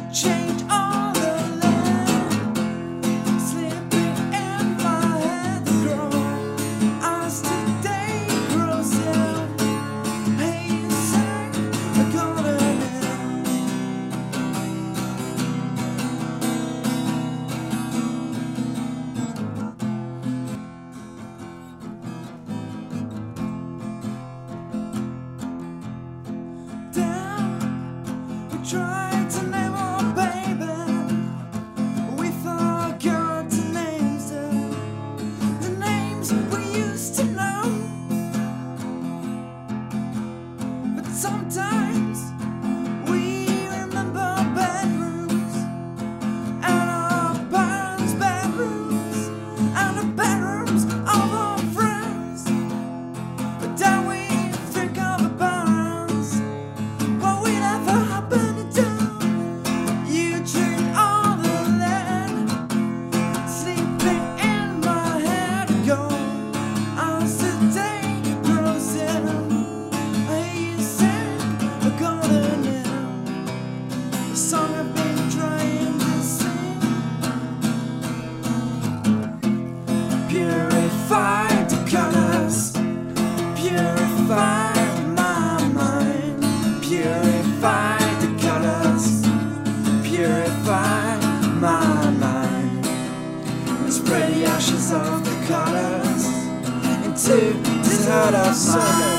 change all the land, sleeping in my head grow as the day grows young. Hey, you sang a golden tried to name our baby, we forgot to name the names we used to know. But sometimes we remember bedrooms and our parents' bedrooms and the bedrooms of our friends. But then we think of the parents, what we never happened. Song I've been trying to sing, purify the colors, purify my mind, purify the colors, purify my mind, and spread the ashes of the colors into this heart of mine.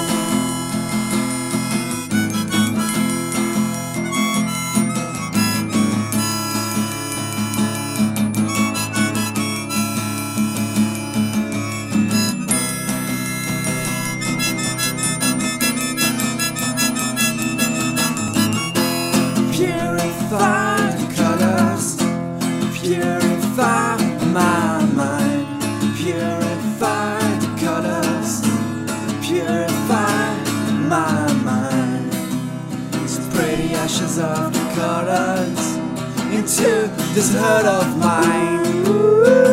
Purify the colors, purify my mind, purify the colors, purify my mind. Spray the ashes of the colors into this heart of mine. Ooh.